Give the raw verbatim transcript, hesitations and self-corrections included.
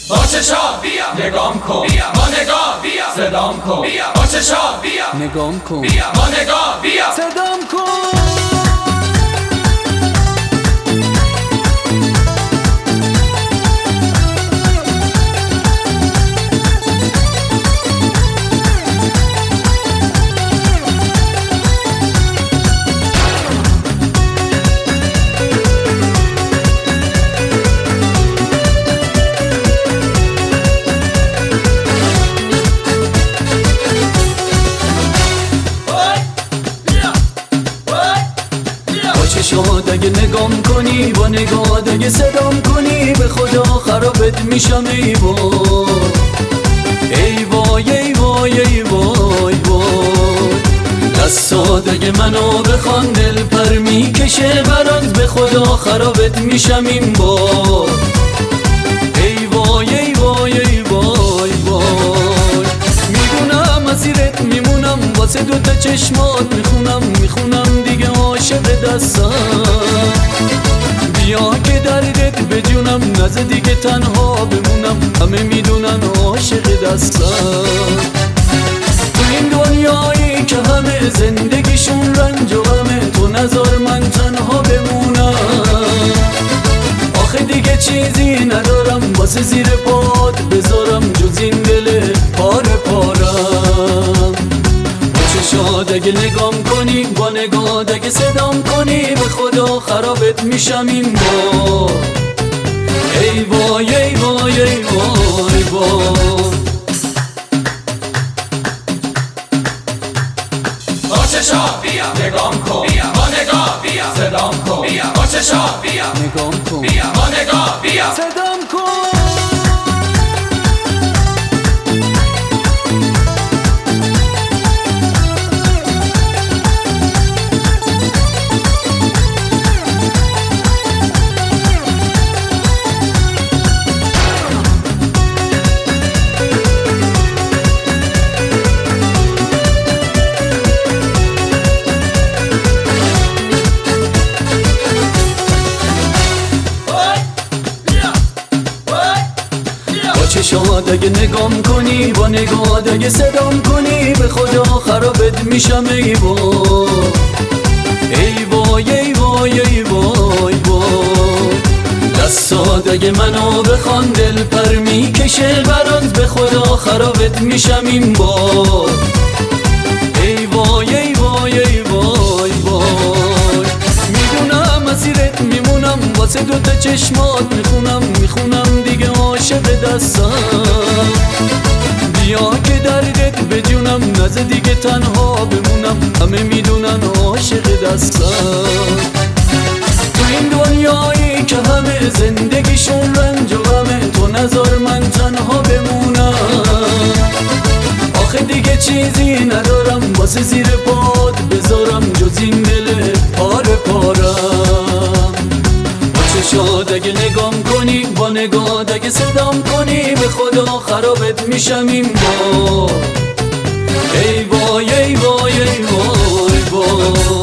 با چشات بیا نگام کن بیا با نگاه بیا صدام کن بیا با چشات بیا نگام کن بیا با نگاه بیا صدام کن. چشات اگه نگام کنی با نگاه اگه صدام کنی به خدا خرابت میشم ای وای ای وای ای وای ای وای وای. دستات اگه منو بخوان دل پر میکشه برات به خدا خرابت میشم این بار ای وای ای وای ای وای وای. میدونم مسیرت میمونم واسه دوتا چشمات میخونم میخونم دیگه عاشق دستم بیا که دردت بجونم نزد دیگه تنها بمونم همه میدونن عاشق دستم تو این دنیایی که همه زندگیشون رنج و غمه تو نذار من تنها بمونم آخه دیگه چیزی ندارم واسه زیر پات بذارم جز این دل پاره پارم. چشات اگه نگام کنی با نگاه اگه صدام کنی به خدا خرابت میشم این بار ای وای ای وای ای وای وای. با چشات بیا نگام کن بیا با نگاه بیا صدام کن بیا با چشات بیا نگام کن بیا با نگاه بیا صدام کن. چشات اگه نگام کنی با نگاه اگه صدام کنی به خدا خرابت میشم ای وای ای وای ای وای ای وای وای. دستات اگه منو بخوان دل پر میکشه برات به خدا خرابت میشم این بار ای وای ای وای ای وای وای. میدونم مسیرت میمونم واسه دوتا چشمات میخونم میخونم دیگه عاشق دستم بیا که دردت بجونم نزد دیگه تنها بمونم همه میدونن عاشق دستم تو این دنیایی که همه زندگیشون رنج و غمه تو نذار من تنها بمونم آخه دیگه چیزی ندارم واسه زیر پات بذارم جز این دل پاره پارم. چشات اگه نگام کنی با نگاه اگه صدام کنی به خدا خرابت میشم این بار ای وای ای وای ای وای وای.